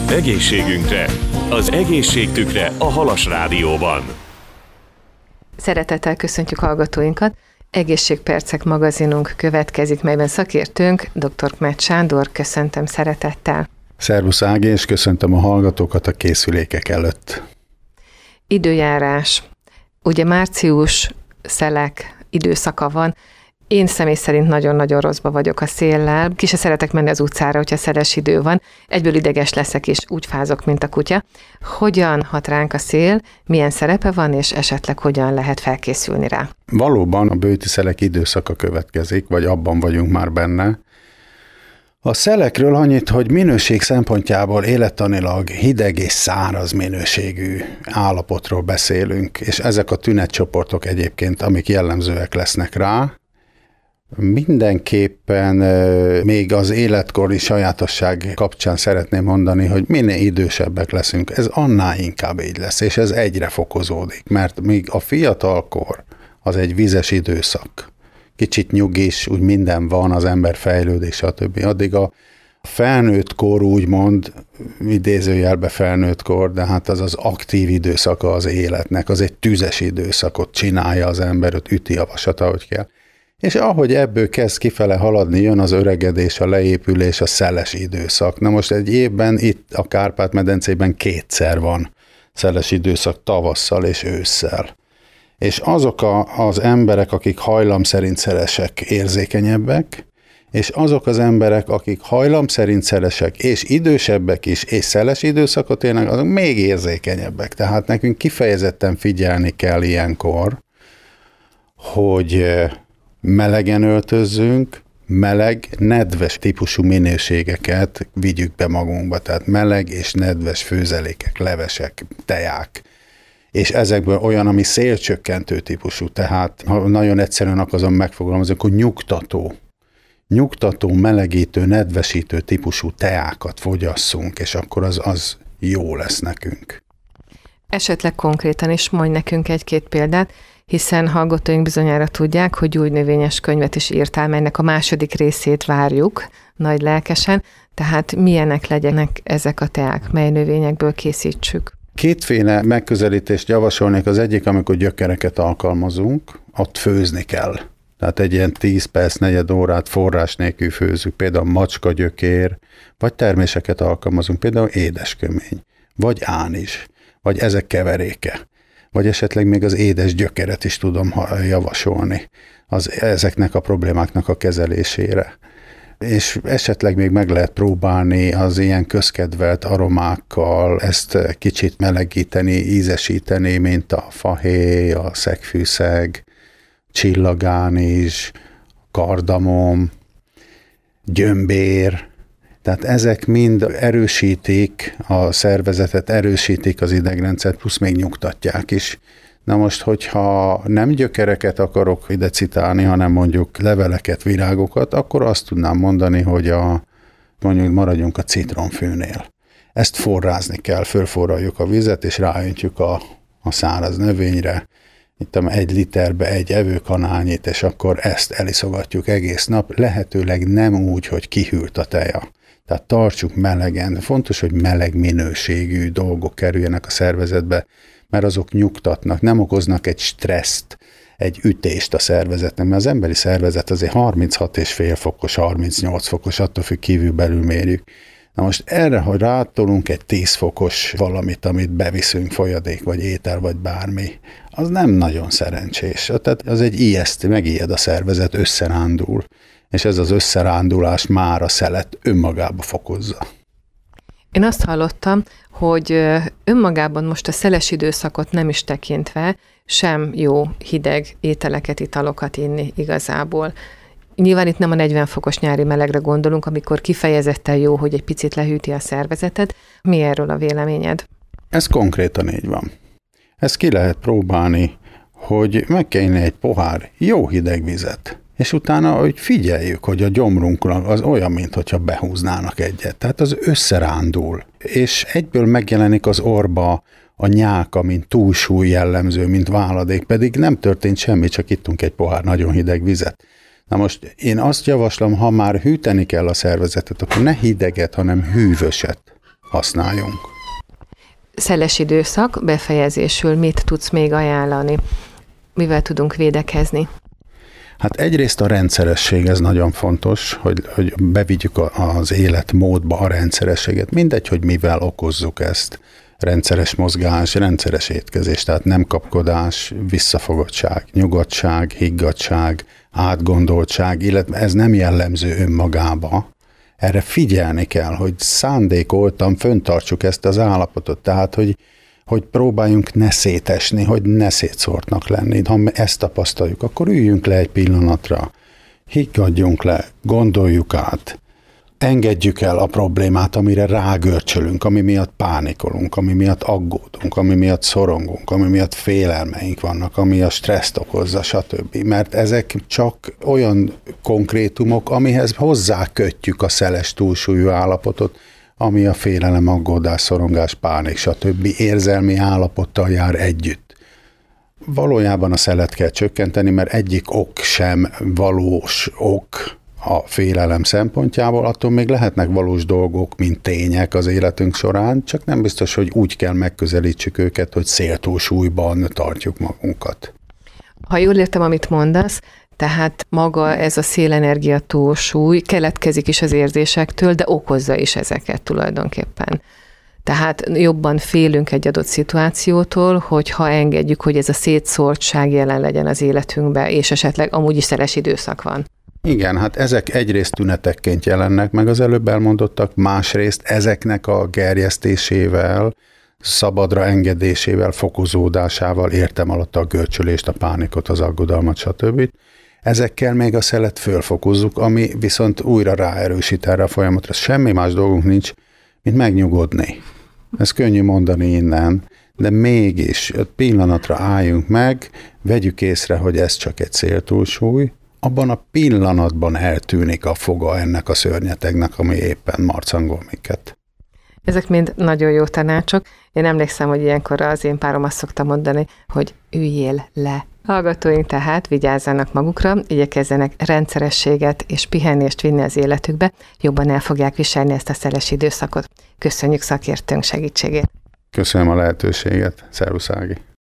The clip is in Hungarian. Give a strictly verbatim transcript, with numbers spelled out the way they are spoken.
Egészségünkre, az egészségtükre a Halas Rádióban. Szeretettel köszöntjük hallgatóinkat. Egészségpercek magazinunk következik, melyben szakértőnk dr. Kmetty Sándor, köszöntöm szeretettel. Szervusz Ági, és köszöntöm a hallgatókat a készülékek előtt. Időjárás. Ugye március, szelek időszaka van. Én személy szerint nagyon-nagyon rosszba vagyok a széllel. Ki se szeretek menni az utcára, hogyha szeles idő van. Egyből ideges leszek, és úgy fázok, mint a kutya. Hogyan hat ránk a szél, milyen szerepe van, és esetleg hogyan lehet felkészülni rá? Valóban a bőti szelek időszaka következik, vagy abban vagyunk már benne. A szelekről annyit, hogy minőség szempontjából élettanilag hideg és száraz minőségű állapotról beszélünk, és ezek a tünetcsoportok egyébként, amik jellemzőek lesznek rá. Mindenképpen még az életkori sajátosság kapcsán szeretném mondani, hogy minél idősebbek leszünk, ez annál inkább így lesz, és ez egyre fokozódik, mert még a fiatalkor az egy vizes időszak. Kicsit nyugis, úgy minden van, az ember fejlődik, stb. Addig a felnőtt kor, úgymond, idézőjelbe felnőtt kor, de hát az az aktív időszaka az életnek, az egy tüzes időszakot csinálja az ember, ott üti a vasat, ahogy kell. És ahogy ebből kezd kifele haladni, jön az öregedés, a leépülés, a szeles időszak. Na most egy évben itt a Kárpát-medencében kétszer van szeles időszak, tavasszal és ősszel. És azok a, az emberek, akik hajlam szerint szelesek, érzékenyebbek, és azok az emberek, akik hajlam szerint szelesek, és idősebbek is, és szeles időszakot élnek, azok még érzékenyebbek. Tehát nekünk kifejezetten figyelni kell ilyenkor, hogy melegen öltözzünk, meleg, nedves típusú minőségeket vigyük be magunkba, tehát meleg és nedves főzelékek, levesek, teák, és ezekből olyan, ami szélcsökkentő típusú, tehát ha nagyon egyszerűen akarom megfogalmazni, hogy nyugtató, nyugtató, melegítő, nedvesítő típusú teákat fogyasszunk, és akkor az, az jó lesz nekünk. Esetleg konkrétan is mondj nekünk egy-két példát, hiszen hallgatóink bizonyára tudják, hogy új növényes könyvet is írtál, melynek a második részét várjuk nagy lelkesen, tehát milyenek legyenek ezek a teák, mely növényekből készítsük? Kétféle megközelítést javasolnék, az egyik, amikor gyökereket alkalmazunk, ott főzni kell. Tehát egy ilyen tíz perc, negyed órát forrás nélkül főzzük, például macskagyökér, vagy terméseket alkalmazunk, például édeskömény, vagy ánizs, vagy ezek keveréke. Vagy esetleg még az édes gyökeret is tudom javasolni az, ezeknek a problémáknak a kezelésére. És esetleg még meg lehet próbálni az ilyen közkedvelt aromákkal ezt kicsit melegíteni, ízesíteni, mint a fahéj, a szegfűszeg, csillagánizs, kardamom, gyömbér. Tehát ezek mind erősítik a szervezetet, erősítik az idegrendszert, plusz még nyugtatják is. Na most, hogyha nem gyökereket akarok ide citálni, hanem mondjuk leveleket, virágokat, akkor azt tudnám mondani, hogy a, mondjuk maradjunk a citromfűnél. Ezt forrázni kell, fölforraljuk a vizet, és ráöntjük a, a száraz növényre. Itt egy literbe egy evőkanálnyit, és akkor ezt eliszogatjuk egész nap, lehetőleg nem úgy, hogy kihűlt a teja. Tehát tartsuk melegen. Fontos, hogy meleg minőségű dolgok kerüljenek a szervezetbe, mert azok nyugtatnak, nem okoznak egy stresszt, egy ütést a szervezetnek, mert az emberi szervezet azért harminchat és fél fokos, harmincnyolc fokos, attól függ kívül belül mérjük. Na most erre, ha rátolunk egy tíz fokos valamit, amit beviszünk, folyadék, vagy étel, vagy bármi, az nem nagyon szerencsés. Tehát az egy ijesztő, megijed a szervezet, összerándul, és ez az összerándulás már a szelet önmagába fokozza. Én azt hallottam, hogy önmagában most a szeles időszakot nem is tekintve sem jó hideg ételeket, italokat inni igazából. Nyilván itt nem a negyven fokos nyári melegre gondolunk, amikor kifejezetten jó, hogy egy picit lehűti a szervezetet. Mi erről a véleményed? Ez konkrétan így van. Ezt ki lehet próbálni, hogy meg kell inni egy pohár jó hideg vizet, és utána, hogy figyeljük, hogy a gyomrunknak az olyan, mintha behúznának egyet. Tehát az összerándul, és egyből megjelenik az orba a nyálka, mint túlsúly jellemző, mint váladék, pedig nem történt semmi, csak ittunk egy pohár nagyon hideg vizet. Na most én azt javaslom, ha már hűteni kell a szervezetet, akkor ne hideget, hanem hűvöset. használjunk. Szeles időszak befejezésül mit tudsz még ajánlani? Mivel tudunk védekezni? Hát egyrészt a rendszeresség, ez nagyon fontos, hogy, hogy bevigyük az életmódba a rendszerességet. Mindegy, hogy mivel okozzuk ezt. Rendszeres mozgás, rendszeres étkezés, tehát nem kapkodás, visszafogottság, nyugodtság, higgadtság, átgondoltság, illetve ez nem jellemző önmagába. Erre figyelni kell, hogy szándékoltan föntartsuk ezt az állapotot, tehát hogy, hogy próbáljunk ne szétesni, hogy ne szétszórtnak lenni. Ha ezt tapasztaljuk, akkor üljünk le egy pillanatra, higgadjunk le, gondoljuk át, engedjük el a problémát, amire rágörcsölünk, ami miatt pánikolunk, ami miatt aggódunk, ami miatt szorongunk, ami miatt félelmeink vannak, ami a stresszt okozza, stb. Mert ezek csak olyan konkrétumok, amihez hozzákötjük a szeles túlsúlyú állapotot, ami a félelem, aggódás, szorongás, pánik, stb. Érzelmi állapottal jár együtt. Valójában a szelet kell csökkenteni, mert egyik ok sem valós ok a félelem szempontjából, attól még lehetnek valós dolgok, mint tények az életünk során, csak nem biztos, hogy úgy kell megközelítsük őket, hogy széltúlsúlyban tartjuk magunkat. Ha jól értem, amit mondasz, tehát maga ez a szélenergia túlsúly keletkezik is az érzésektől, de okozza is ezeket tulajdonképpen. Tehát jobban félünk egy adott szituációtól, hogyha engedjük, hogy ez a szétszórtság jelen legyen az életünkben, és esetleg amúgy is szeles időszak van. Igen, hát ezek egyrészt tünetekként jelennek meg az előbb elmondottak, másrészt ezeknek a gerjesztésével, szabadra engedésével, fokozódásával értem alatt a görcsölést, a pánikot, az aggodalmat, stb. Ezekkel még a szelet fölfokozzuk, ami viszont újra ráerősít erre a folyamatra. Semmi más dolgunk nincs, mint megnyugodni. Ez könnyű mondani innen, de mégis pillanatra álljunk meg, vegyük észre, hogy ez csak egy széltúlsúly, abban a pillanatban eltűnik a foga ennek a szörnyetegnek, ami éppen marcangol minket. Ezek mind nagyon jó tanácsok. Én emlékszem, hogy ilyenkor az én párom azt szokta mondani, hogy üljél le. Hallgatóink tehát vigyázzanak magukra, igyekezzenek rendszerességet és pihenést vinni az életükbe, jobban el fogják viselni ezt a szeles időszakot. Köszönjük szakértőnk segítségét. Köszönöm a lehetőséget. Szervusz Ági.